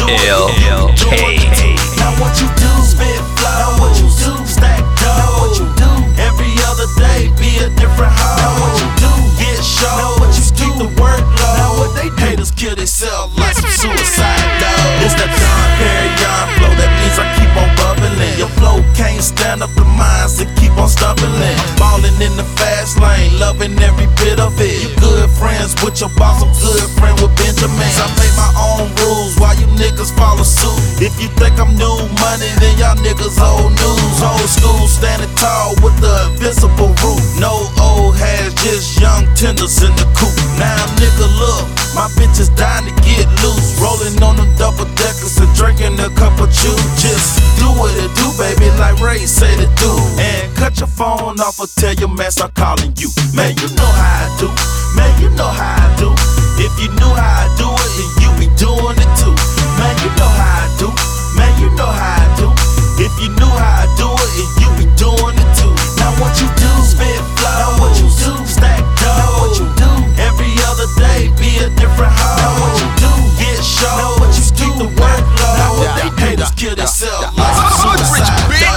LK. Now what you do, spit flow. Now what you do, stack dough. Now what you do, every other day be a different hoe. Now what you do, get show. Now what you do, the workload. Now what they do, haters kill themselves like some suicide though. It's that Don Perignon flow, that means I keep on bubbling. Your flow can't stand up the minds that keep on stumbling. Ballin' in the fast lane, loving every bit of it. You good friends with your boss, I'm good friend with Benjamin. I make my own rules while you niggas follow suit. If you think I'm new money, then y'all niggas old news. Old school, standing tall with the invincible roof. No old hads, just young tenders in the coop. Now nigga look, my bitch is dying to get loose. Rolling on them double deckers and drinking a cup of juice. Just do what it do, baby, like Ray say to do. And cut your phone off or tell your man start calling you. Man, you know how I do. Man, you know how I do. If you knew how I do it, then you be doing it too. Man, you know how I do. Man, you know how I do. If you knew how I do it, then you be doing it too. Now what you do, spit flow. Now what you do, stack dough. Now what you do, every other day be a different hoe. Now what you do, get show. Now what you do, the workload. Now what they haters kill themselves like some suicide.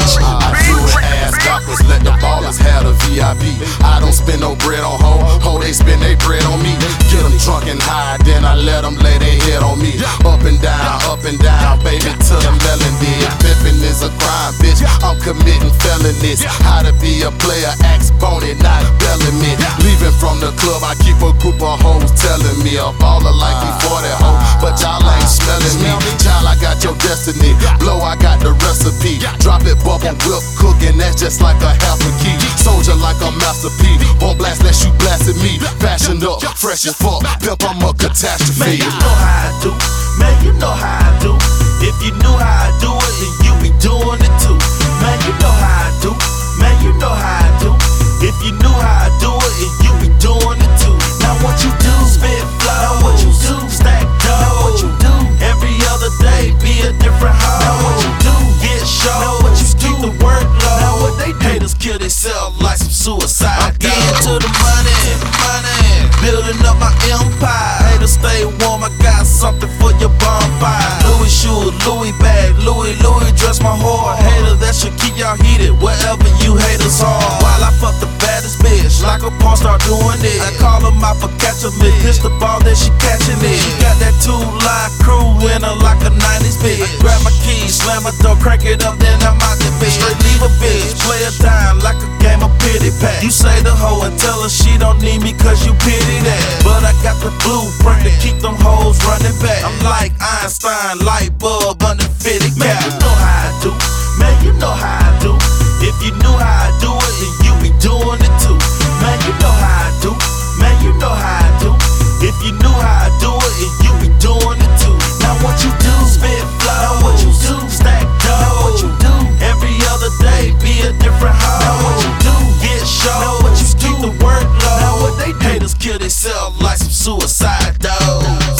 Let the ballers have the VIP. I don't spend no bread on hoe, they spend they bread on me. Get them drunk and high, then I let them lay their head on me. Up and down, baby, to the melody. Pimpin' is a crime, bitch, I'm committing felonies. How to be a player, axe Boney, not Bellamy. Leaving from the club, I keep a group of hoes telling me a baller like me for that hoe, but y'all ain't smelling me. Child, I got your destiny. Blow, I got the recipe. Drop it, bubble, whip, cooking, that's just like a half a key. Soldier like a Master P. Won't blast unless you blasted me. Fashion up, fresh as fuck. Pimp, I'm a catastrophe. Man, you know how I do. Man, you know how I do. If you knew how I do it, then you be doing it too. Man, you know how I do. Man, you know how I do. If you knew how I do it, then you be doing it too. Now what you do, spit flow. Now what you do, stack dough. Now what you do, every other day be a different hoe. Now what you do, get show. Now what you do, the workload. Now what they haters kill themselves like some suicide. I'm getting to the money, building up my empire. Haters stay warm, I got something for your bonfire. Louis shoes, Louis bag, Louis dress my whore. Hater that should keep y'all heated wherever you haters are. While I fuck the baddest bitch, like a porn star doing it. I call her out for catching me, pitch the ball that she catching it. She got that two-line crew in her like a 90s bitch. I grab my keys, slam my door, crank it up, then I'm out the bitch. Straight leave a bitch, play a dime like a game of pity pat. You say the hoe and tell her she don't need me cause you pity that. But I got the blueprint to keep them hoes running back. I'm like Einstein, light bulb under 50 cap. Man, you know how I do. Man, you know how I do. If you knew how I